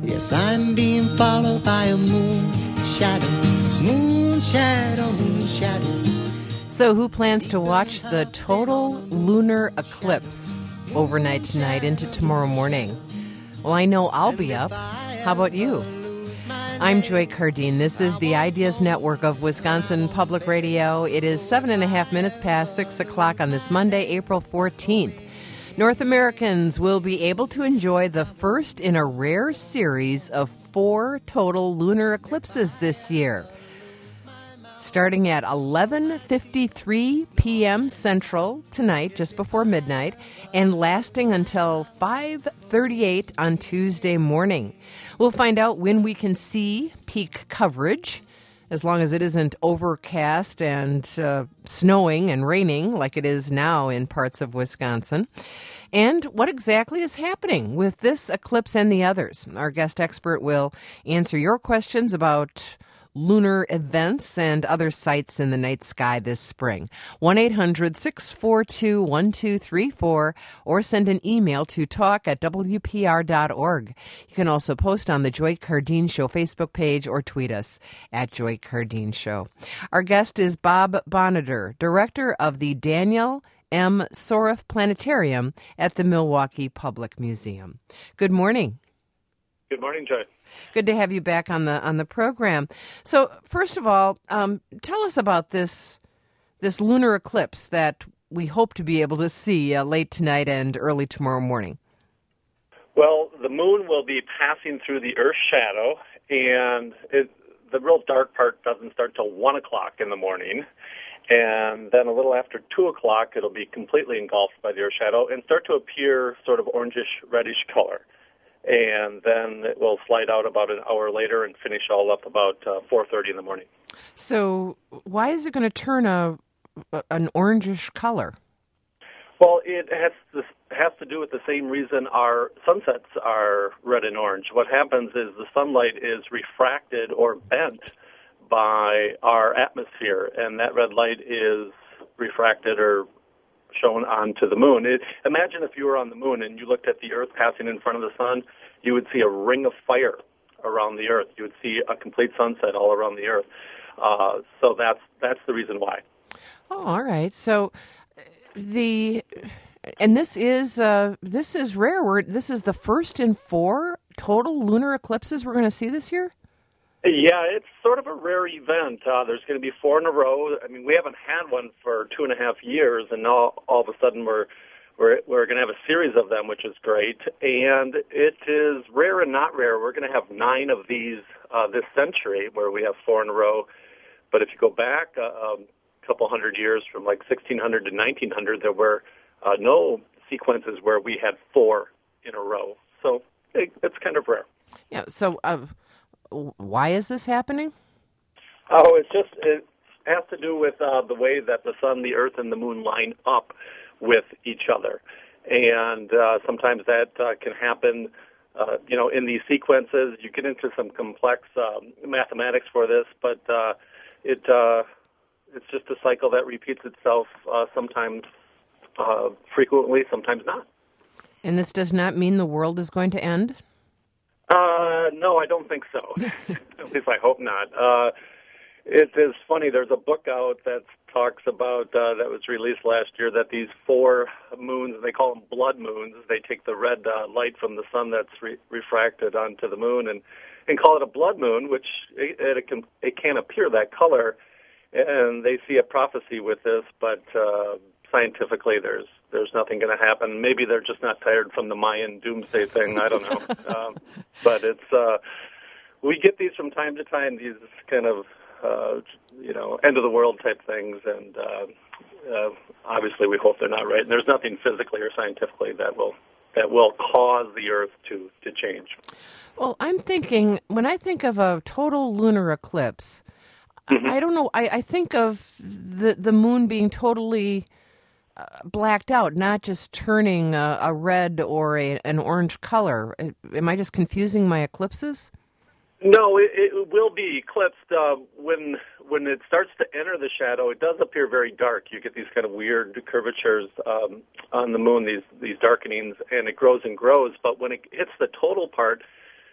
Yes, I'm being followed by a moon shadow, moon shadow, moon shadow. So who plans to watch the total lunar eclipse overnight tonight into tomorrow morning? Well, I know I'll be up. How about you? I'm Joy Cardine. This is the Ideas Network of Wisconsin Public Radio. It is 7.5 minutes past 6 o'clock on this Monday, April 14th. North Americans will be able to enjoy the first in a rare series of 4 total lunar eclipses this year. Starting at 11:53 p.m. Central tonight, just before midnight, and lasting until 5:38 on Tuesday morning. We'll find out when we can see peak coverage, as long as it isn't overcast and snowing and raining like it is now in parts of Wisconsin. And what exactly is happening with this eclipse and the others? Our guest expert will answer your questions about lunar events and other sights in the night sky this spring. 1-800-642-1234 or send an email to talk@wpr.org. You can also post on the Joy Cardine Show Facebook page or tweet us at Joy Cardine Show. Our guest is Bob Boniter, director of the Daniel M. Soreff Planetarium at the Milwaukee Public Museum. Good morning. Good morning, Joy. Good to have you back on the program. So, first of all, tell us about this lunar eclipse that we hope to be able to see late tonight and early tomorrow morning. Well, the moon will be passing through the Earth's shadow, and the real dark part doesn't start till 1 o'clock in the morning. And then a little after 2 o'clock, it'll be completely engulfed by the Earth's shadow and start to appear sort of orangish, reddish color. And then it will slide out about an hour later and finish all up about 4:30 in the morning. So why is it going to turn an orangish color? Well, it has to do with the same reason our sunsets are red and orange. What happens is the sunlight is refracted or bent by our atmosphere, and that red light is refracted or shown onto the moon. Imagine if you were on the moon and you looked at the Earth passing in front of the sun, you would see a ring of fire around the Earth. You would see a complete sunset all around the Earth. So that's the reason why. Oh, all right. So this is rare. This is the first in 4 total lunar eclipses we're going to see this year? Yeah, it's sort of a rare event. There's going to be 4 in a row. I mean, we haven't had one for 2.5 years, and now all of a sudden we're going to have a series of them, which is great. And it is rare and not rare. We're going to have 9 of these this century, where we have 4 in a row. But if you go back a couple hundred years, from like 1600 to 1900, there were no sequences where we had 4 in a row. So it's kind of rare. Yeah. So. Why is this happening? Oh, it has to do with the way that the sun, the Earth, and the moon line up with each other. And sometimes that can happen, in these sequences. You get into some complex mathematics for this, but it's just a cycle that repeats itself sometimes frequently, sometimes not. And this does not mean the world is going to end? No, I don't think so. At least I hope not. It is funny. There's a book out that talks about, that was released last year, that these 4 moons, they call them blood moons. They take the red light from the sun that's refracted onto the moon and call it a blood moon, which it can appear that color. And they see a prophecy with this, but scientifically there's nothing going to happen. Maybe they're just not tired from the Mayan doomsday thing. I don't know. But it's we get these from time to time, these kind of end of the world type things, and obviously we hope they're not right. And there's nothing physically or scientifically that will cause the Earth to change. Well, I'm thinking, when I think of a total lunar eclipse, I don't know. I think of the moon being totally blacked out, not just turning a red or an orange color. Am I just confusing my eclipses? No, it will be eclipsed when it starts to enter the shadow. It does appear very dark. You get these kind of weird curvatures on the moon, these darkenings, and it grows and grows. But when it hits the total part,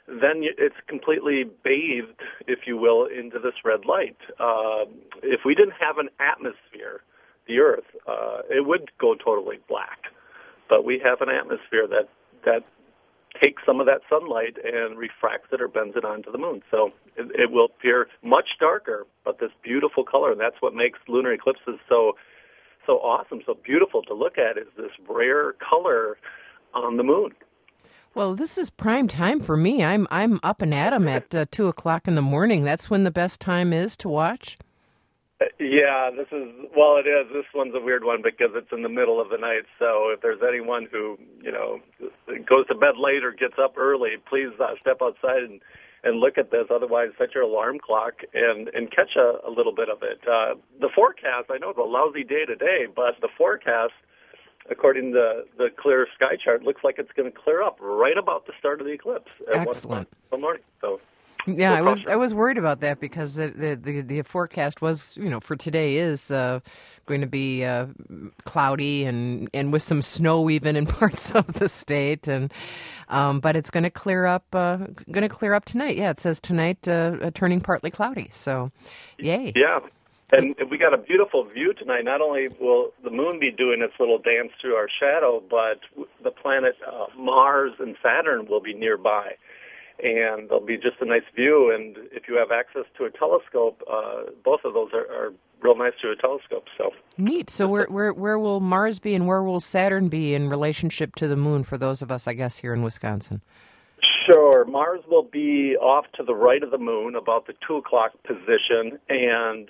it's completely bathed, if you will, into this red light. If we didn't have an atmosphere, the Earth, it would go totally black. But we have an atmosphere that takes some of that sunlight and refracts it or bends it onto the moon. So it will appear much darker, but this beautiful color, and that's what makes lunar eclipses so awesome, so beautiful to look at, is this rare color on the moon. Well, this is prime time for me. I'm up and at 'em at 2 o'clock in the morning. That's when the best time is to watch. Yeah, it is. This one's a weird one because it's in the middle of the night. So if there's anyone who, goes to bed late or gets up early, please step outside and look at this. Otherwise, set your alarm clock and catch a little bit of it. The forecast, I know it's a lousy day today, but the forecast, according to the clear sky chart, looks like it's going to clear up right about the start of the eclipse at Excellent. 1 in the morning. So. Yeah, I was worried about that because the forecast was, for today is going to be cloudy and with some snow even in parts of the state, and but it's going to clear up. Tonight. Yeah, it says tonight turning partly cloudy. So, yay. Yeah. And we got a beautiful view tonight. Not only will the moon be doing its little dance through our shadow, but the planet Mars and Saturn will be nearby. And there'll be just a nice view. And if you have access to a telescope, both of those are real nice through a telescope. So neat. So where will Mars be and where will Saturn be in relationship to the moon for those of us, I guess, here in Wisconsin? Sure. Mars will be off to the right of the moon, about the 2 o'clock position, and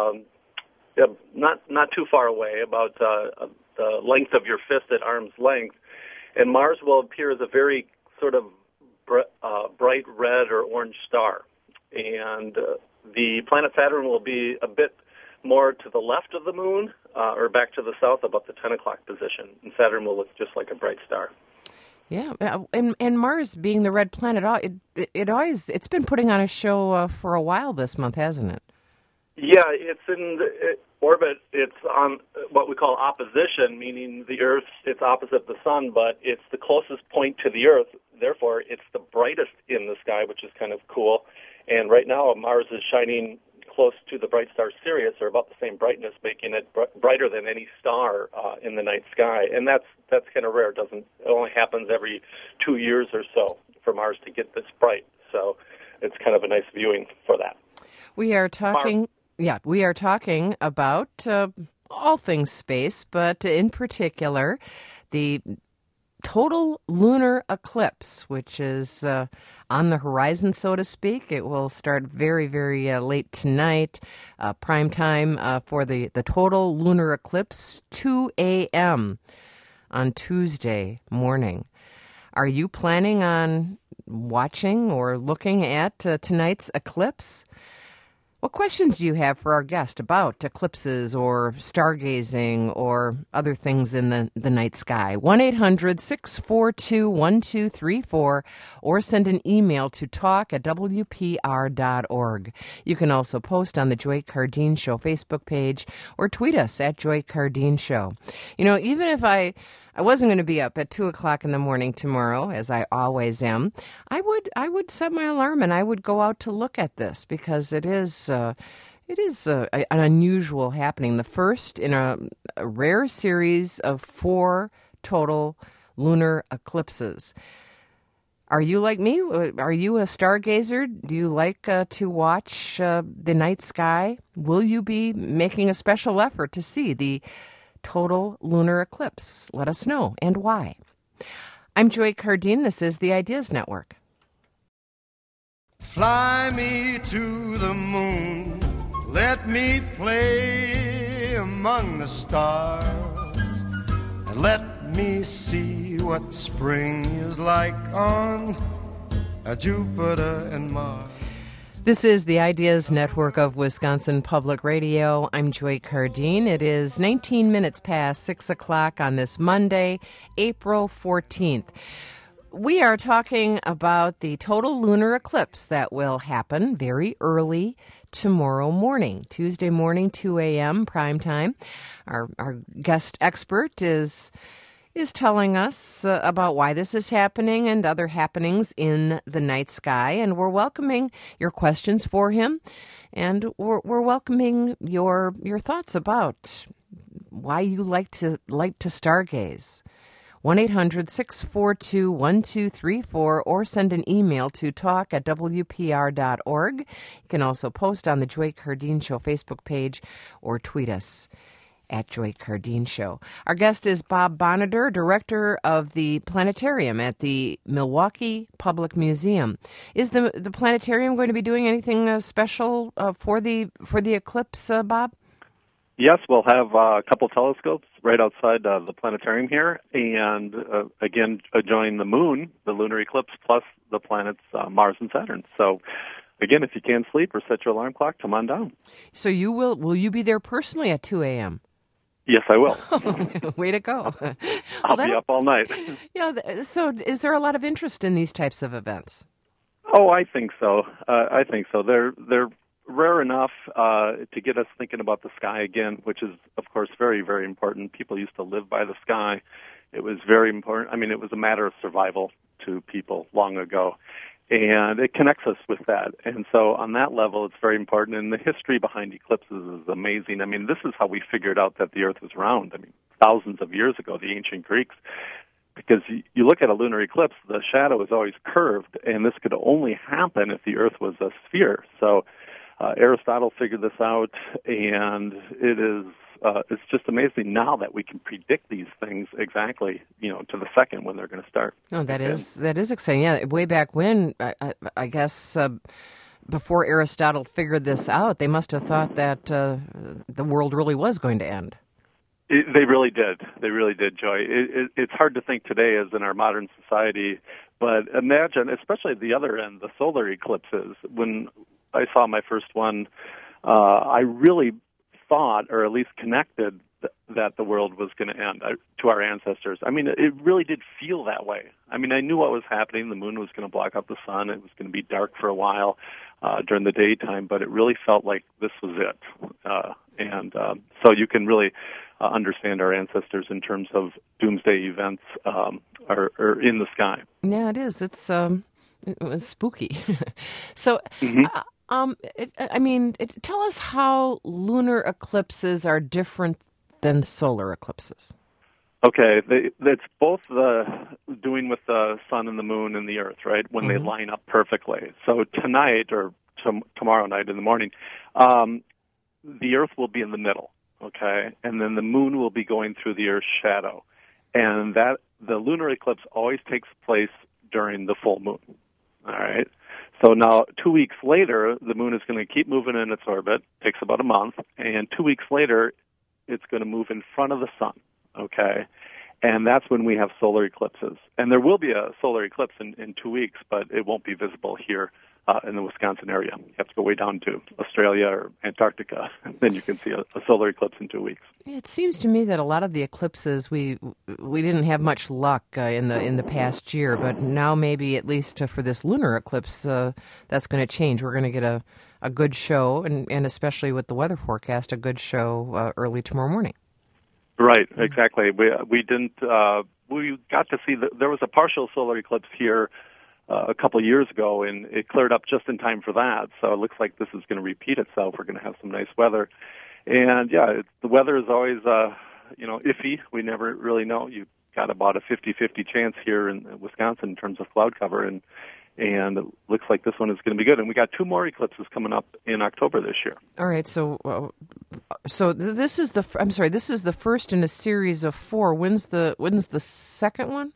not too far away, about the length of your fist at arm's length. And Mars will appear as a very sort of bright red or orange star. And the planet Saturn will be a bit more to the left of the moon or back to the south, about the 10 o'clock position. And Saturn will look just like a bright star. Yeah, and Mars being the red planet, it's been putting on a show for a while this month, hasn't it? Yeah, it's in orbit. It's on what we call opposition, meaning the Earth, it's opposite the sun, but it's the closest point to the Earth. Therefore, it's the brightest in the sky, which is kind of cool. And right now, Mars is shining close to the bright star Sirius, or about the same brightness, making it brighter than any star in the night sky. And that's kind of rare. It only happens every 2 years or so for Mars to get this bright. So it's kind of a nice viewing for that. We are talking about all things space, but in particular, the total lunar eclipse, which is on the horizon, so to speak. It will start very, very late tonight, prime time for the total lunar eclipse, 2 a.m. on Tuesday morning. Are you planning on watching or looking at tonight's eclipse? What questions do you have for our guest about eclipses or stargazing or other things in the night sky? 1-800-642-1234 or send an email to talk@wpr.org. You can also post on the Joy Cardeen Show Facebook page or tweet us at Joy Cardeen Show. Even if I wasn't going to be up at 2 o'clock in the morning tomorrow, as I always am, I would set my alarm and I would go out to look at this because it is an unusual happening. The first in a rare series of 4 total lunar eclipses. Are you like me? Are you a stargazer? Do you like to watch the night sky? Will you be making a special effort to see the total lunar eclipse? Let us know, and why. I'm Joy Cardeen. This is the Ideas Network. Fly me to the moon, let me play among the stars, and let me see what spring is like on Jupiter and Mars. This is the Ideas Network of Wisconsin Public Radio. I'm Joy Cardeen. It is 19 minutes past 6 o'clock on this Monday, April 14th. We are talking about the total lunar eclipse that will happen very early tomorrow morning, Tuesday morning, 2 a.m. prime time. Our guest expert is is telling us about why this is happening and other happenings in the night sky. And we're welcoming your questions for him. And we're welcoming your thoughts about why you like to stargaze. 1-800-642-1234 or send an email to talk@wpr.org. You can also post on the Joy Cardeen Show Facebook page or tweet us at Joy Cardeen Show. Our guest is Bob Boneder, director of the planetarium at the Milwaukee Public Museum. Is the planetarium going to be doing anything special for the eclipse, Bob? Yes, we'll have a couple telescopes right outside the planetarium here, and again, adjoining the moon, the lunar eclipse, plus the planets Mars and Saturn. So, again, if you can't sleep or set your alarm clock, come on down. So will you be there personally at 2 a.m.? Yes, I will. Way to go. I'll be up all night. Yeah. So is there a lot of interest in these types of events? Oh, I think so. They're rare enough to get us thinking about the sky again, which is, of course, very, very important. People used to live by the sky. It was very important. I mean, it was a matter of survival to people long ago. And it connects us with that. And so on that level, it's very important. And the history behind eclipses is amazing. I mean, this is how we figured out that the Earth was round. I mean, thousands of years ago, the ancient Greeks, because you look at a lunar eclipse, the shadow is always curved, and this could only happen if the Earth was a sphere. So Aristotle figured this out, and it's just amazing now that we can predict these things exactly, to the second when they're going to start. Oh, that is exciting. Yeah, way back when, I guess before Aristotle figured this out, they must have thought that the world really was going to end. They really did. They really did, Joy. It's hard to think today as in our modern society, but imagine, especially at the other end, the solar eclipses. When I saw my first one, I really thought, or at least connected, that the world was going to end to our ancestors. I mean, it really did feel that way. I mean, I knew what was happening. The moon was going to block out the sun. It was going to be dark for a while during the daytime, but it really felt like this was it. So you can really understand our ancestors in terms of doomsday events are in the sky. Yeah, it is. It's spooky. So, tell us how lunar eclipses are different than solar eclipses. Okay, it's both doing with the sun and the moon and the earth, right, when they line up perfectly. So tonight or tomorrow night in the morning, the earth will be in the middle, okay, and then the moon will be going through the earth's shadow. And that the lunar eclipse always takes place during the full moon, all right? So now 2 weeks later, the moon is going to keep moving in its orbit, takes about a month, and 2 weeks later, it's going to move in front of the sun, okay? And that's when we have solar eclipses. And there will be a solar eclipse in 2 weeks, but it won't be visible here in the Wisconsin area. You have to go way down to Australia or Antarctica, and then you can see a solar eclipse in 2 weeks. It seems to me that a lot of the eclipses, we didn't have much luck in the past year, but now maybe at least for this lunar eclipse, that's going to change. We're going to get a good show, and especially with the weather forecast, a good show early tomorrow morning. Right, exactly. We didn't. We got to see there was a partial solar eclipse here a couple of years ago, and it cleared up just in time for that. So it looks like this is going to repeat itself. We're going to have some nice weather, and the weather is always iffy. We never really know. You've got about a 50-50 chance here in Wisconsin in terms of cloud cover, and it looks like this one is going to be good. And we got 2 more eclipses coming up in October this year. All right, so this is the first in a series of 4. When's the second one?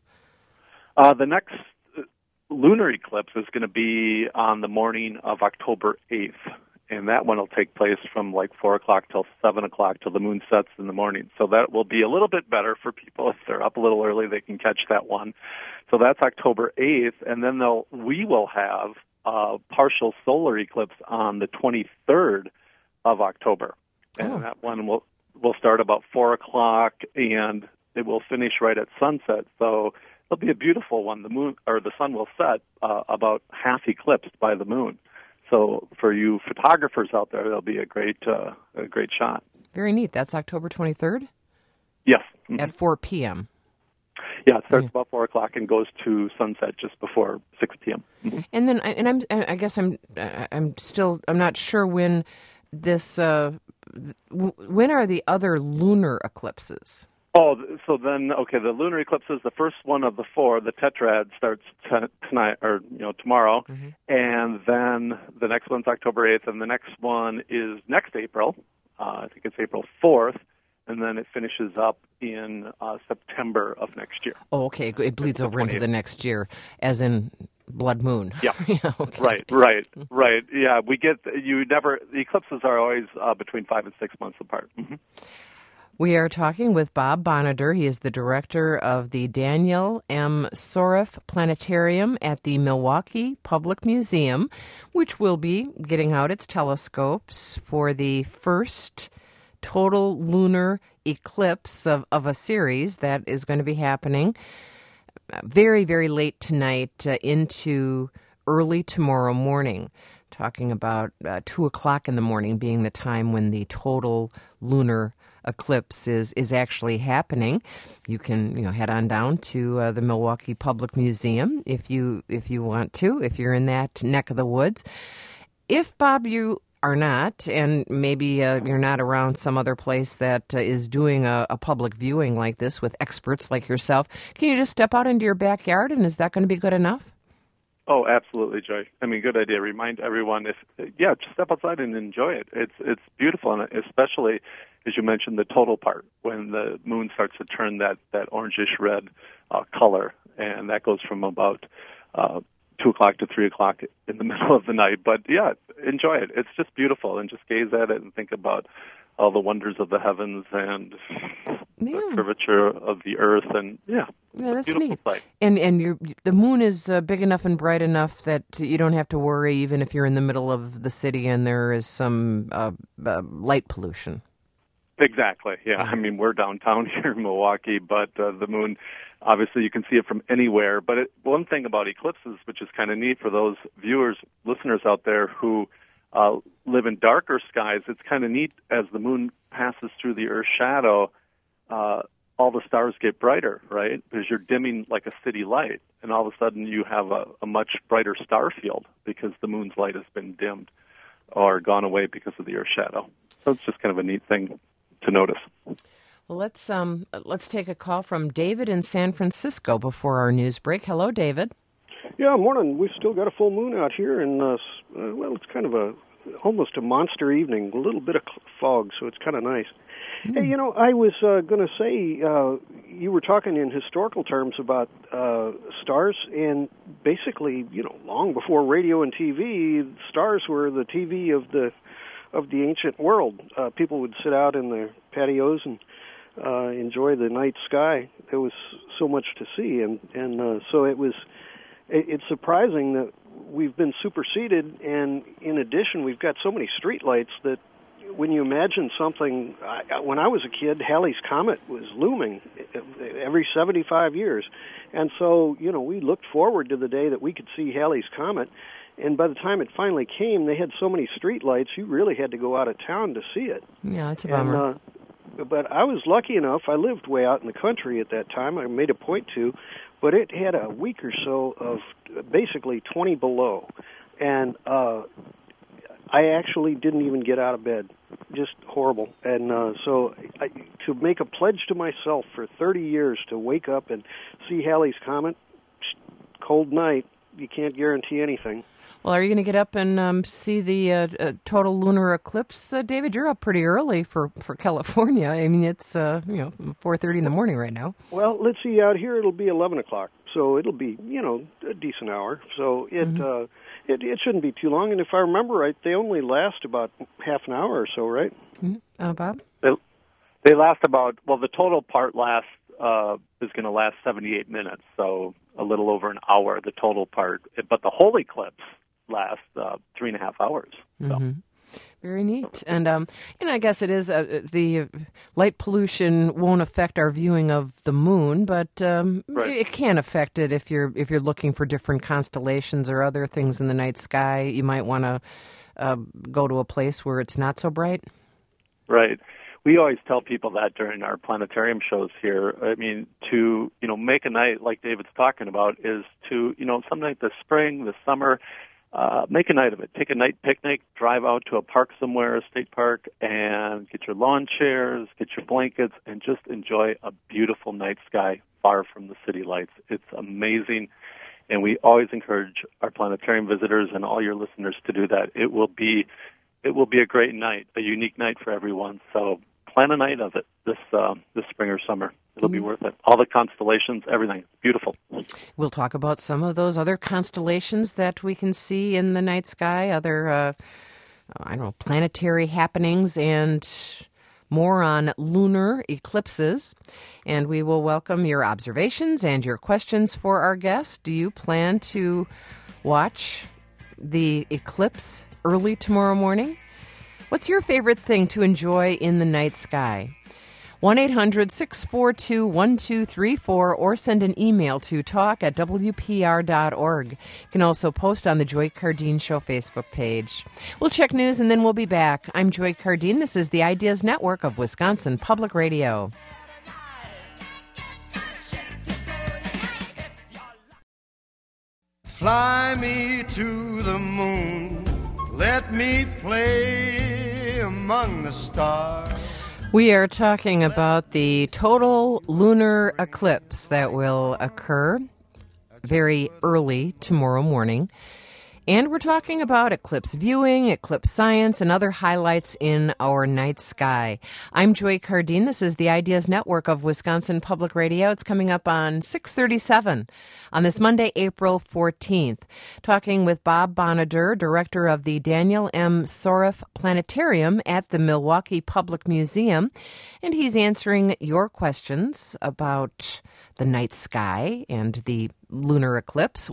The next lunar eclipse is going to be on the morning of October 8th, and that one will take place from like 4 o'clock till 7 o'clock till the moon sets in the morning. So that will be a little bit better for people. If they're up a little early, they can catch that one. So that's October 8th, and then we will have a partial solar eclipse on the 23rd of October. And that one will start about 4 o'clock, and it will finish right at sunset. So it'll be a beautiful one. The moon or the sun will set about half eclipsed by the moon. So for you photographers out there, that'll be a great shot. Very neat. That's October 23rd? Yes. At 4 p.m. Yeah, it starts about 4 o'clock and goes to sunset just before 6 p.m. Mm-hmm. And then, I guess I'm not sure when this. When are the other lunar eclipses? Oh, so then, okay, the lunar eclipse is the first one of the four. The tetrad starts tonight, or tomorrow, and then the next one's October 8th, and the next one is next April. I think it's April 4th, and then it finishes up in September of next year. Oh, okay, it bleeds over into the next year, as in blood moon. Yeah, yeah, okay. Right. Yeah, the eclipses are always between 5 and 6 months apart. Mm-hmm. We are talking with Bob Bonader. He is the director of the Daniel M. Soref Planetarium at the Milwaukee Public Museum, which will be getting out its telescopes for the first total lunar eclipse of a series that is going to be happening very, very late tonight into early tomorrow morning. Talking about 2 o'clock in the morning being the time when the total lunar eclipse is actually happening. You can head on down to the Milwaukee Public Museum if you want to, if you're in that neck of the woods. If, Bob, you are not, and maybe you're not around some other place that is doing a public viewing like this with experts like yourself, can you just step out into your backyard, and is that going to be good enough? Oh, absolutely, Joy. I mean, good idea. Remind everyone, just step outside and enjoy it. It's beautiful, and especially, as you mentioned, the total part, when the moon starts to turn that orangish red color, and that goes from about 2 o'clock to 3 o'clock in the middle of the night. But, yeah, enjoy it. It's just beautiful, and just gaze at it and think about all the wonders of the heavens and the curvature of the earth, and that's neat. Sight. And the moon is big enough and bright enough that you don't have to worry, even if you're in the middle of the city and there is some light pollution. Exactly. Yeah. I mean, we're downtown here in Milwaukee, but the moon, obviously, you can see it from anywhere. But one thing about eclipses, which is kind of neat for those listeners out there who live in darker skies, it's kind of neat as the moon passes through the Earth's shadow, all the stars get brighter, right? Because you're dimming like a city light, and all of a sudden you have a much brighter star field because the moon's light has been dimmed or gone away because of the Earth's shadow. So it's just kind of a neat thing to notice. Well, let's take a call from David in San Francisco before our news break. Hello, David. Yeah, morning. We've still got a full moon out here, and it's kind of almost a monster evening. A little bit of fog, so it's kind of nice. Hey, I was going to say, you were talking in historical terms about stars, and basically, long before radio and TV, stars were the TV of the ancient world. People would sit out in their patios and enjoy the night sky. There was so much to see, and so it's surprising that we've been superseded, and in addition, we've got so many streetlights that when you imagine something, when I was a kid, Halley's Comet was looming every 75 years. And so, we looked forward to the day that we could see Halley's Comet. And by the time it finally came, they had so many streetlights, you really had to go out of town to see it. Yeah, it's a bummer. But I was lucky enough. I lived way out in the country at that time. I made a point to. But it had a week or so of basically 20 below. And I actually didn't even get out of bed. Just horrible. And so to make a pledge to myself for 30 years to wake up and see Halley's Comet, cold night, you can't guarantee anything. Well, are you going to get up and see the total lunar eclipse, David? You're up pretty early for California. I mean, it's 4:30 in the morning right now. Well, let's see. Out here, it'll be 11 o'clock, so it'll be a decent hour. So it shouldn't be too long. And if I remember right, they only last about half an hour or so, right? Mm-hmm. Bob? They last the total part is going to last 78 minutes, so a little over an hour, the total part. But the whole eclipse lasts 3.5 hours. So. Mm-hmm. Very neat. And I guess it is the light pollution won't affect our viewing of the moon, but it can affect it if you're looking for different constellations or other things in the night sky. You might want to go to a place where it's not so bright. Right. we always tell people that during our planetarium shows here. I mean, to, make a night like David's talking about is to, some night this spring, this summer, make a night of it. Take a night picnic, drive out to a park somewhere, a state park, and get your lawn chairs, get your blankets, and just enjoy a beautiful night sky far from the city lights. It's amazing, and we always encourage our planetarium visitors and all your listeners to do that. It will be a great night, a unique night for everyone. So plan a night of it this spring or summer. It'll be worth it. All the constellations, everything. Beautiful. We'll talk about some of those other constellations that we can see in the night sky, other, planetary happenings, and more on lunar eclipses. And we will welcome your observations and your questions for our guests. Do you plan to watch the eclipse early tomorrow morning? What's your favorite thing to enjoy in the night sky? 1-800-642-1234 or send an email to talk@wpr.org. You can also post on the Joy Cardeen Show Facebook page. We'll check news and then we'll be back. I'm Joy Cardeen. This is the Ideas Network of Wisconsin Public Radio. Fly me to the moon, let me play among the stars. We are talking about the total lunar eclipse that will occur very early tomorrow morning. And we're talking about eclipse viewing, eclipse science, and other highlights in our night sky. I'm Joy Cardeen. This is the Ideas Network of Wisconsin Public Radio. It's coming up on 6:37 on this Monday, April 14th. Talking with Bob Bonadur, director of the Daniel M. Soref Planetarium at the Milwaukee Public Museum. And he's answering your questions about the night sky and the lunar eclipse.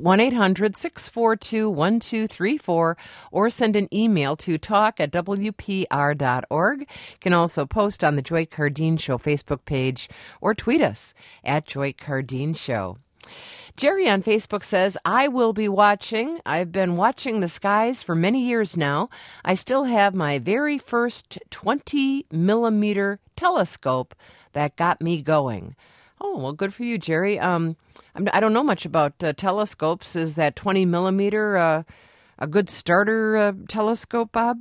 1-800-642-1234 or send an email to talk@wpr.org. You can also post on the Joy Cardeen Show Facebook page or tweet us at Joy Cardeen Show. Jerry on Facebook says, I will be watching. I've been watching the skies for many years now. I still have my very first 20-millimeter telescope that got me going. Oh, well, good for you, Jerry. I don't know much about telescopes. Is that 20 millimeter a good starter telescope, Bob?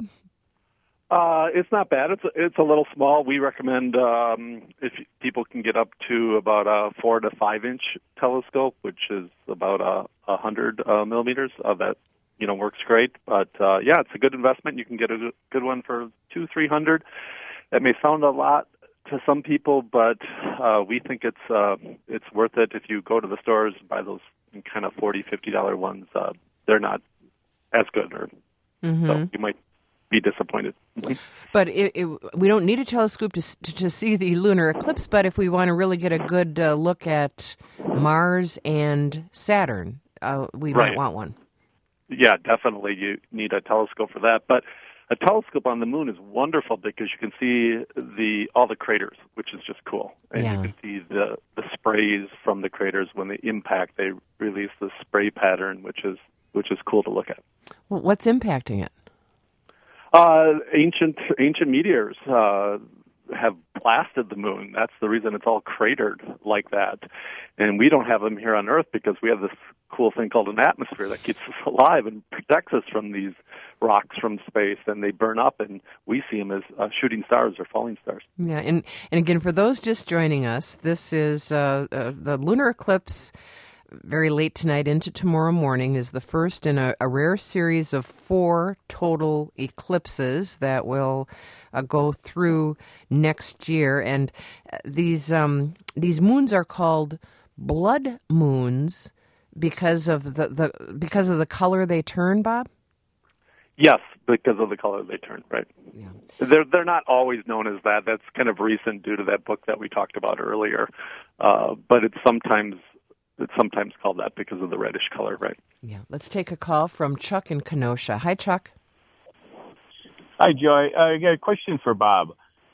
It's not bad. It's a little small. We recommend if people can get up to about a 4 to 5 inch telescope, which is about 100 millimeters. That works great. But it's a good investment. You can get a good one for $200-300. That may sound a lot to some people, but we think it's worth it. If you go to the stores, buy those kind of $40-50 ones. They're not as good, so you might be disappointed. But we don't need a telescope to see the lunar eclipse. But if we want to really get a good look at Mars and Saturn, we might want one. Yeah, definitely. You need a telescope for that, but a telescope on the moon is wonderful because you can see all the craters, which is just cool. And you can see the sprays from the craters when they impact. They release the spray pattern, which is cool to look at. Well, what's impacting it? Ancient meteors have blasted the moon. That's the reason it's all cratered like that. And we don't have them here on Earth because we have this cool thing called an atmosphere that keeps us alive and protects us from these rocks from space, and they burn up, and we see them as shooting stars or falling stars. Yeah, and again, for those just joining us, this is the lunar eclipse very late tonight into tomorrow morning is the first in a rare series of 4 total eclipses that will go through next year. And these moons are called blood moons because of the color they turn, Bob? Yes, because of the color they turn, right. Yeah. They're not always known as that. That's kind of recent due to that book that we talked about earlier. But it's sometimes called that because of the reddish color, right? Yeah. Let's take a call from Chuck in Kenosha. Hi, Chuck. Hi, Joy. I got a question for Bob.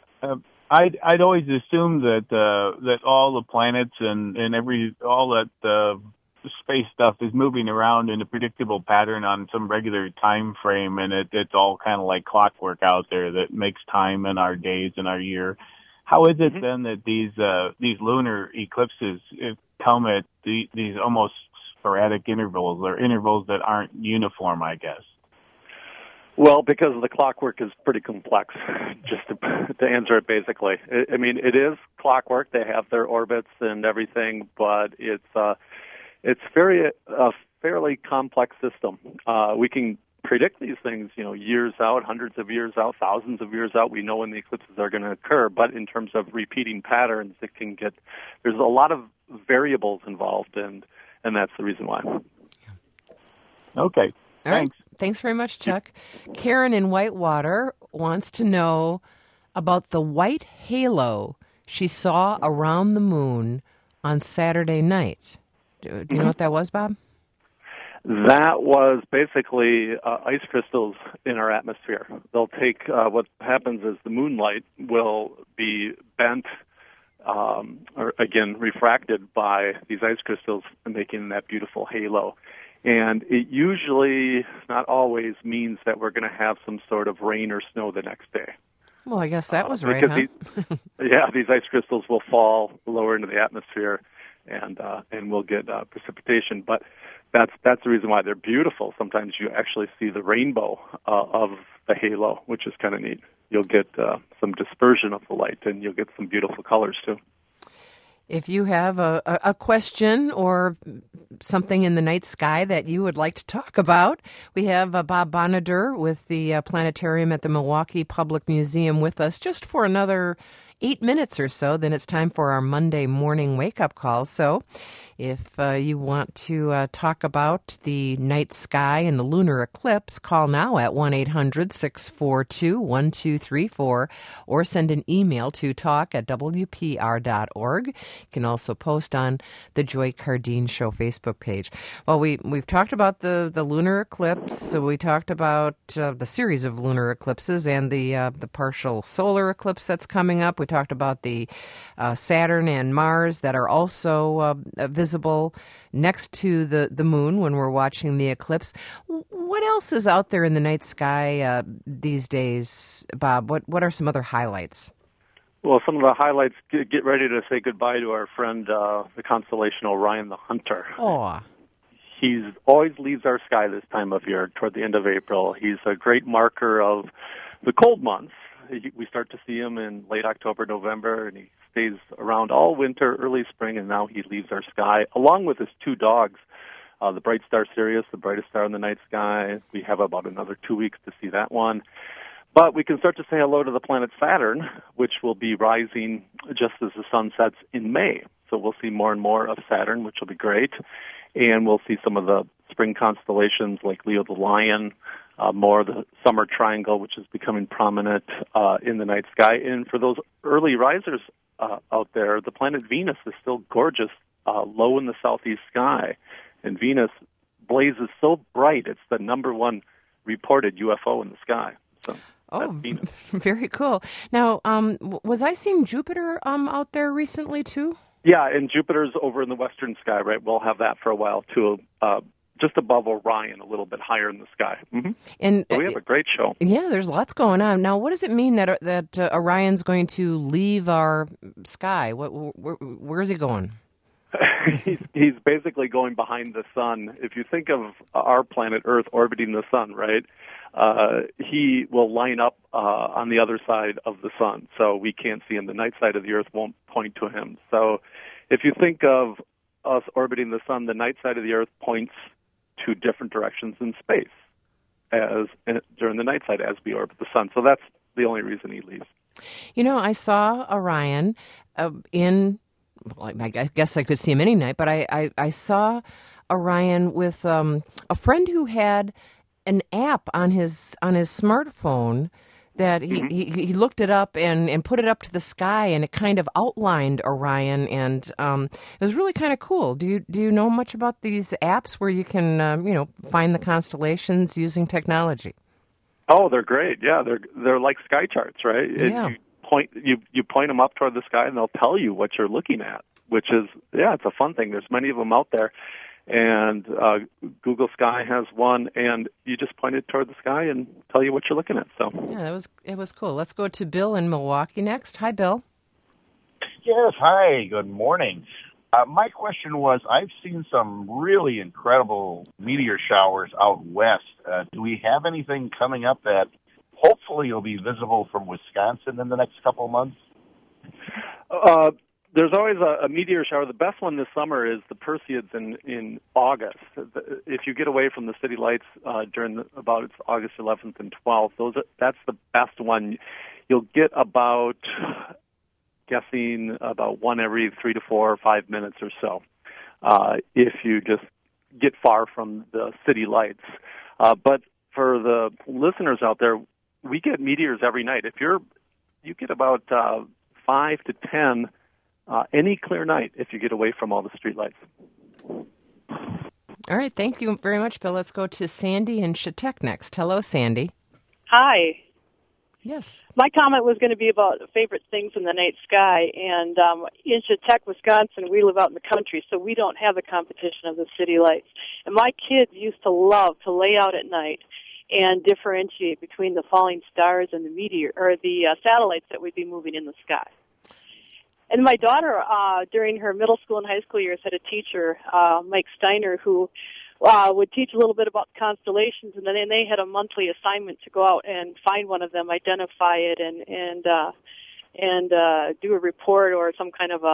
I'd always assumed that all the planets and all that space stuff is moving around in a predictable pattern on some regular time frame, and it's all kind of like clockwork out there that makes time in our days and our year. How is it then that these lunar eclipses come at these almost sporadic intervals, or intervals that aren't uniform, I guess? Well, because the clockwork is pretty complex, just to answer it basically. I mean, it is clockwork. They have their orbits and everything, but it's a fairly complex system. We can predict these things, years out, hundreds of years out, thousands of years out. We know when the eclipses are going to occur, but in terms of repeating patterns, there's a lot of variables involved, and that's the reason why. Okay. All right. Thanks very much, Chuck. Karen in Whitewater wants to know about the white halo she saw around the moon on Saturday night. Do you know what that was, Bob? That was basically ice crystals in our atmosphere. They'll take, what happens is the moonlight will be bent, or again, refracted by these ice crystals, making that beautiful halo. And it usually, not always, means that we're going to have some sort of rain or snow the next day. Well, I guess that was right, huh? These ice crystals will fall lower into the atmosphere, and we'll get precipitation. But that's the reason why they're beautiful. Sometimes you actually see the rainbow of the halo, which is kind of neat. You'll get some dispersion of the light, and you'll get some beautiful colors, too. If you have a question or something in the night sky that you would like to talk about, we have Bob Bonadur with the planetarium at the Milwaukee Public Museum with us just for another 8 minutes or so. Then it's time for our Monday morning wake-up call. So if you want to talk about the night sky and the lunar eclipse, call now at 1-800-642-1234 or send an email to talk@wpr.org. You can also post on the Joy Cardine Show Facebook page. Well, we've talked about the lunar eclipse. So we talked about the series of lunar eclipses and the partial solar eclipse that's coming up. We talked about the Saturn and Mars that are also visible next to the moon when we're watching the eclipse. What else is out there in the night sky these days, Bob? What are some other highlights? Well, some of the highlights, get ready to say goodbye to our friend, the constellation Orion the Hunter. Oh. He always leaves our sky this time of year, toward the end of April. He's a great marker of the cold months. We start to see him in late October, November, and he stays around all winter, early spring, and now he leaves our sky, along with his two dogs, the bright star Sirius, the brightest star in the night sky. We have about another 2 weeks to see that one. But we can start to say hello to the planet Saturn, which will be rising just as the sun sets in May. So we'll see more and more of Saturn, which will be great. And we'll see some of the spring constellations like Leo the Lion, more of the summer triangle, which is becoming prominent in the night sky. And for those early risers out there, the planet Venus is still gorgeous, low in the southeast sky. And Venus blazes so bright, it's the number one reported UFO in the sky. So Venus. Very cool. Now, was I seeing Jupiter out there recently, too? Yeah, and Jupiter's over in the western sky, right? We'll have that for a while, too. Just above Orion, a little bit higher in the sky. Mm-hmm. And so we have a great show. Yeah, there's lots going on. Now, what does it mean that Orion's going to leave our sky? Where is he going? He's basically going behind the sun. If you think of our planet Earth orbiting the sun, right, he will line up on the other side of the sun, so we can't see him. The night side of the Earth won't point to him. So if you think of us orbiting the sun, the night side of the Earth points to different directions in space during the night side as we orbit the sun. So that's the only reason he leaves. You know, I saw Orion I guess I could see him any night, but I saw Orion with a friend who had an app on his smartphone that he looked it up and put it up to the sky, and it kind of outlined Orion, and it was really kind of cool. Do you know much about these apps where you can find the constellations using technology? Oh, they're great. Yeah, they're like sky charts, right? Yeah. You point them up toward the sky, and they'll tell you what you're looking at, which is it's a fun thing. There's many of them out there. And Google Sky has one, and you just point it toward the sky and tell you what you're looking at. So Yeah, it was cool. Let's go to Bill in Milwaukee next. Hi, Bill. Yes, hi, good morning. My question was, I've seen some really incredible meteor showers out west. Do we have anything coming up that hopefully will be visible from Wisconsin in the next couple of months? There's always a meteor shower. The best one this summer is the Perseids in August. If you get away from the city lights during about August 11th and 12th, that's the best one. You'll get about, guessing, about one every 3 to 4 or 5 minutes or so if you just get far from the city lights. But for the listeners out there, we get meteors every night. You get about 5 to 10 any clear night if you get away from all the streetlights. All right, thank you very much, Bill. Let's go to Sandy in Chautauqua next. Hello, Sandy. Hi. Yes. My comment was going to be about favorite things in the night sky. And in Chautauqua, Wisconsin, we live out in the country, so we don't have the competition of the city lights. And my kids used to love to lay out at night and differentiate between the falling stars and the meteor or the satellites that would be moving in the sky. And my daughter, during her middle school and high school years, had a teacher, Mike Steiner, who would teach a little bit about constellations, and then they had a monthly assignment to go out and find one of them, identify it, and do a report or some kind of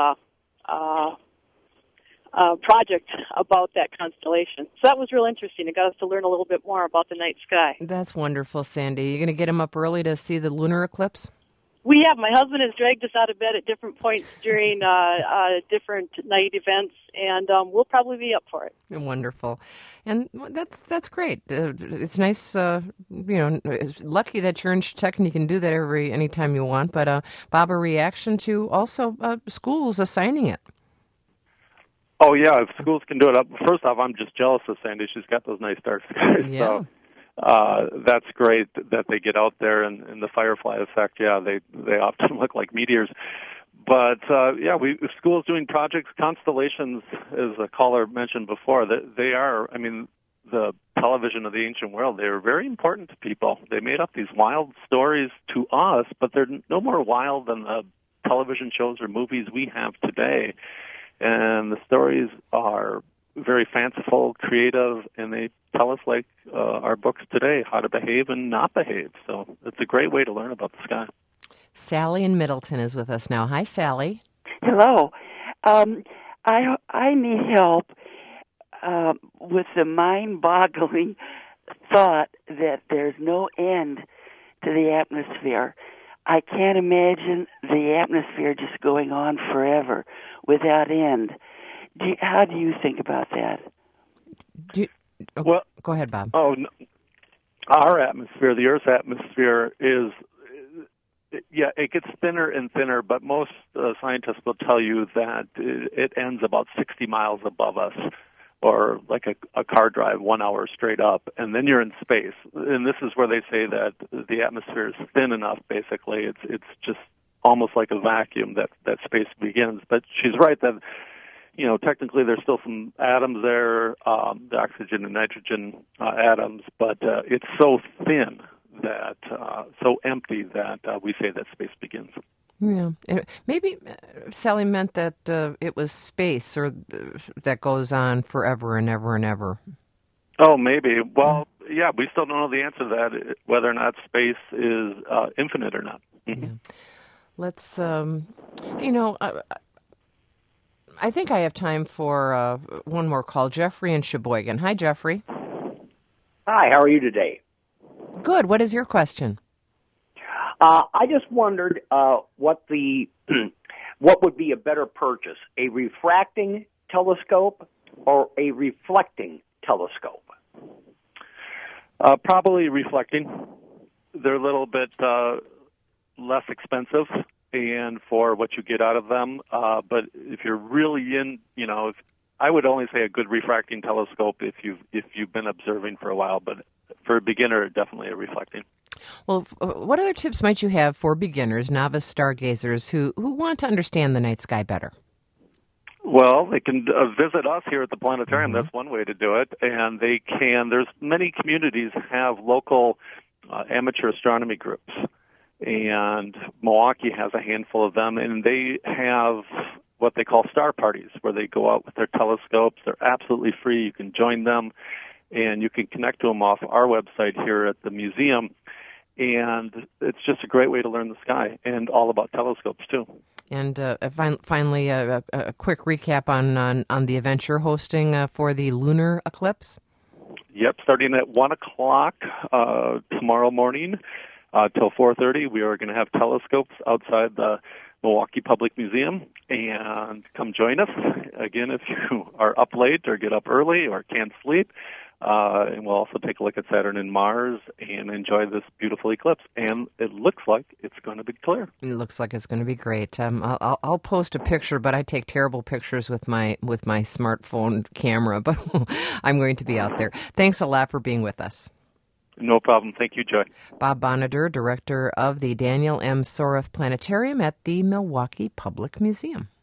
a project about that constellation. So that was real interesting. It got us to learn a little bit more about the night sky. That's wonderful, Sandy. You're going to get him up early to see the lunar eclipse? We have. My husband has dragged us out of bed at different points during different night events, and we'll probably be up for it. Wonderful, and that's great. It's nice, it's lucky that you're in Chautauqua and you can do that anytime you want. But Bob, a reaction to also schools assigning it. Oh yeah, if schools can do it. First off, I'm just jealous of Sandy. She's got those nice dark skies. Yeah. So. That's great that they get out there and the firefly effect. Yeah, they often look like meteors. But if schools doing projects, constellations, as a caller mentioned before, they are. I mean, the television of the ancient world. They are very important to people. They made up these wild stories to us, but they're no more wild than the television shows or movies we have today. And the stories are very fanciful, creative, and they tell us, like our books today, how to behave and not behave. So it's a great way to learn about the sky. Sally in Middleton is with us now. Hi, Sally. Hello. I need help with the mind-boggling thought that there's no end to the atmosphere. I can't imagine the atmosphere just going on forever without end. How do you think about that? Well, go ahead, Bob. Oh, no. Our atmosphere, the Earth's atmosphere, it gets thinner and thinner, but most scientists will tell you that it ends about 60 miles above us, or like a car drive 1 hour straight up, and then you're in space. And this is where they say that the atmosphere is thin enough, basically. It's just almost like a vacuum that space begins. But she's right that, technically there's still some atoms there, the oxygen and nitrogen atoms, but it's so thin that, so empty that we say that space begins. Yeah. Maybe Sally meant that it was space or that goes on forever and ever and ever. Oh, maybe. Well, yeah, we still don't know the answer to that, whether or not space is infinite or not. Mm-hmm. Yeah. Let's, I think I have time for one more call. Jeffrey in Sheboygan. Hi, Jeffrey. Hi, how are you today? Good. What is your question? I just wondered what would be a better purchase, a refracting telescope or a reflecting telescope? Probably reflecting. They're a little bit less expensive and for what you get out of them. But if you're really I would only say a good refracting telescope if you've been observing for a while. But for a beginner, definitely a reflecting. Well, what other tips might you have for beginners, novice stargazers who want to understand the night sky better? Well, they can visit us here at the planetarium. That's one way to do it. And they can, there's many communities have local amateur astronomy groups. And Milwaukee has a handful of them, and they have what they call star parties, where they go out with their telescopes. They're absolutely free. You can join them, and you can connect to them off our website here at the museum. And it's just a great way to learn the sky and all about telescopes, too. And finally, a quick recap on the event you're hosting for the lunar eclipse. Yep, starting at 1 o'clock tomorrow morning till 4:30. We are going to have telescopes outside the Milwaukee Public Museum, and come join us. Again, if you are up late or get up early or can't sleep, and we'll also take a look at Saturn and Mars and enjoy this beautiful eclipse. And it looks like it's going to be clear. It looks like it's going to be great. I'll post a picture, but I take terrible pictures with my smartphone camera. But I'm going to be out there. Thanks a lot for being with us. No problem. Thank you, Joy. Bob Bonader, director of the Daniel M. Soreff Planetarium at the Milwaukee Public Museum.